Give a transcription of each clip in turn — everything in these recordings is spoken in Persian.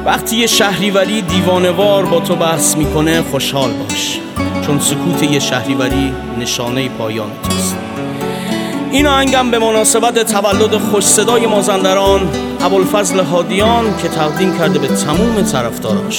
وقتی یه شهریوری دیوانه‌وار با تو بحث میکنه خوشحال باش، چون سکوت یه شهریوری نشانه پایان توست. این آهنگم به مناسبت تولد خوش صدای مازندران ابوالفضل هادیان که تقدیم کرده به تموم طرفداراش.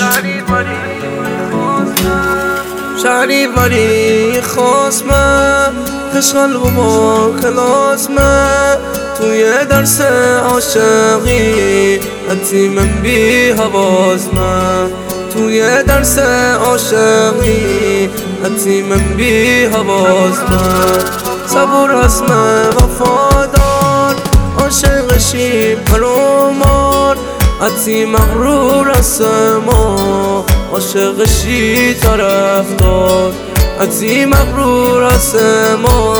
شهریوری خواستم خوشحال و با کلاسم توی درس عاشقی حتی من بی حواسم، توی درس عاشقی حتی من بی حواسم. صبور هستم وفادار عاشقشی پرومار حتی مغرور هستم عاشقشی طرفدار حتی مغرور هستم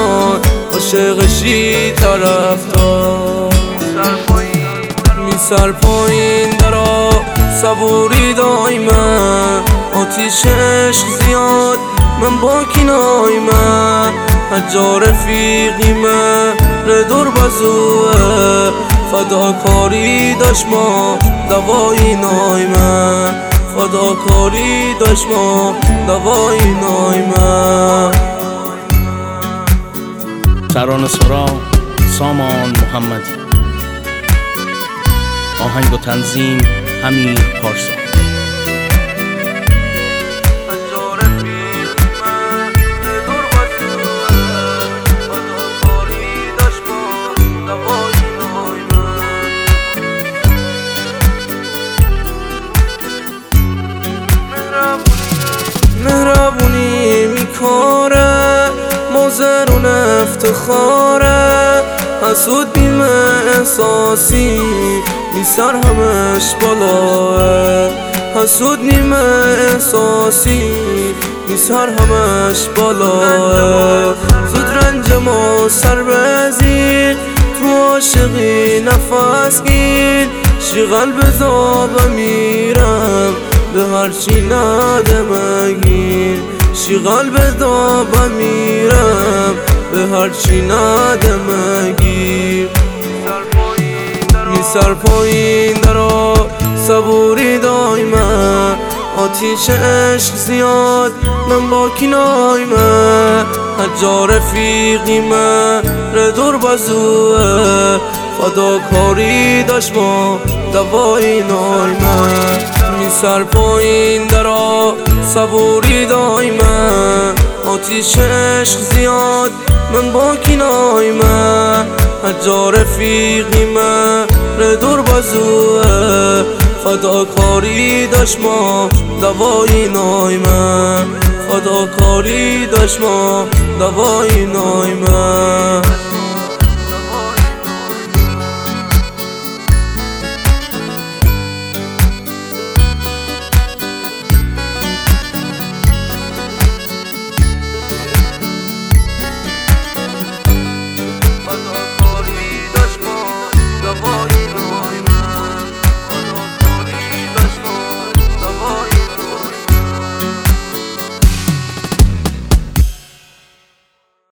عاشقشی طرفدار. می سر پایین درا صبوری دایمه آتیش عشق زیاد من با کنایمه هجا رفیقیمه ردور بزوه فداکاری داشت ما دوایی نایمه فداکاری داشت ما دوایی نایمه. ترانه سرا سامان محمدی، آهنگ و تنظیم امیر پارسا. مهربونی میکاره موزرون افتخاره حسود بیمه احساسی میسر همش بالاه حسود نیمه احساسی میسر همش بالاه. زود رنج ما سر بزیر تو عاشقی نفس گیر شیغل بذاب میرم به هرچی ندمگیر شیغل بذاب میرم به هرچی ندمگیر. می سر پایین درا صبوری دایمه آتیش عشق زیاد من با کنایمه هجا رفیقیمه ردور بزوه فداکاری داشت ما دوایی نایمه. می سر پایین درا صبوری دایمه آتیش عشق زیاد من با کنایمه هجا رفیقیمه ردور بزوه فداکاری داشت ما دوایی نایمه فداکاری داشت ما دوایی نایمه.